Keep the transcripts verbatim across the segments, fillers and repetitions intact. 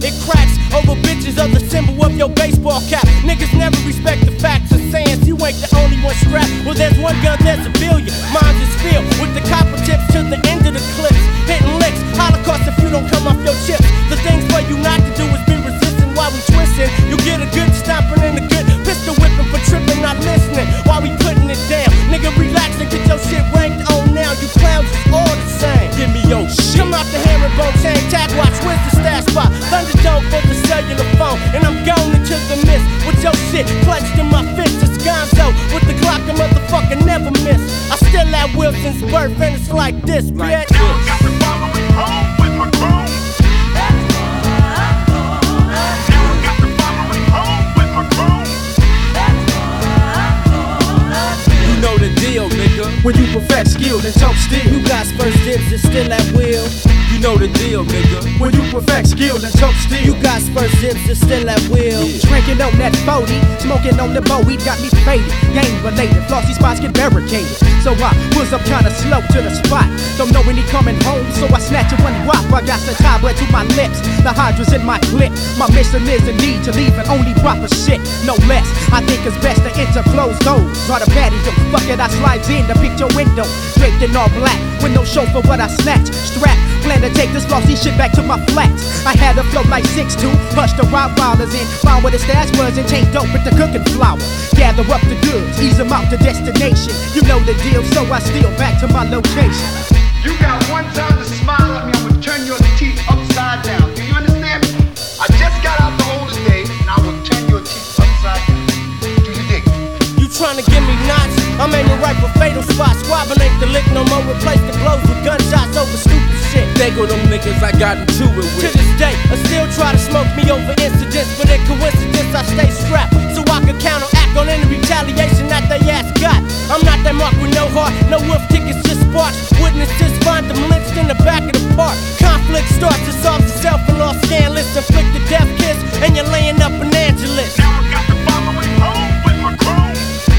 it cracks over bitches of the symbol of your baseball cap. Niggas never respect the facts of saying you ain't the only one strapped. Well, there's one gun, there's a billion. Mine's is filled with the copper tips to the end of the clips. Hitting licks, holocaust if you don't come off your chips. The things for you not to do is be resistant while we twisting. You get a good stomping and a good pistol whipping for tripping, not listening while we putting it down. Nigga, relax and get your shit ranked on now. You clowns is all the same. Give me your shit. Come out the herringbone chain, tag watch, where's the stash spot? Thunderdome for the cellular phone, and I'm going into the mist with your shit clutched in my fist. It's Gonzo with the Glock, a motherfucker never miss. I still at Wilson's birth, and it's like this, like bitch. This. Now I got to follow it home with my chrome. When you perfect skills and talk steel, you got first dibs and still at will. You know the deal, nigga. When you perfect skills and talk steel, you got first dibs and still at will. Yeah. Drinking on that forty, smoking on the bow, he got me faded. Game related, flossy spots get barricaded. So I was up kinda slow to the spot. Don't know when he coming home, so I snatch one whop. I got the tablet to my lips, the hydra's in my clip. My mission is indeed to leave an only proper shit, no less. I think it's best to enter closed doors or the patio. Fuck it, I slides in the picture window, draped in all black, with no show for what I snatch. Strap, plan to take this flossy shit back to my flats. I had a flow like six two, pushed the Rottweilers in, found where the stash was and changed dope with the cooking flour. Gather up the goods, ease them out to destination. You know the deal, so I steal back to my location. You got one time to smile at me, I'm gonna turn your teeth upside down. Do you understand me? I just got out the hole today, and I will turn your teeth upside down. Do you dig? You tryna give me knots? I'm aiming right for fatal spots. Squabbing ain't the lick no more. Replace the blows with gunshots over stupid shit. They go them niggas I got into it with. To this day, I still try to smoke me over incidents, but in coincidence I stay strapped so I can counteract on any retaliation that they ass got. I'm not that mark with no heart, no wolf tickets, just sparks. Witnesses find them lynched in the back of the park. Conflict starts to solve itself and all scandalous. Inflict the death kiss, and you're laying up an Angeles. Now I got to follow it home with my chrome.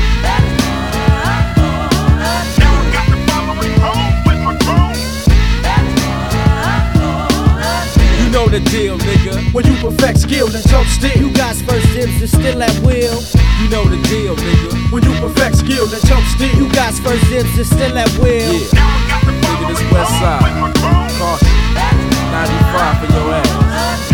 You know the deal, nigga. When you perfect skills and talk steel, you got first dibs and still at will. You know the deal, nigga. When you perfect skills and talk steel, you got first dibs and still at will. Yeah. Nigga, this West Side. Caution. ninety-five for your ass.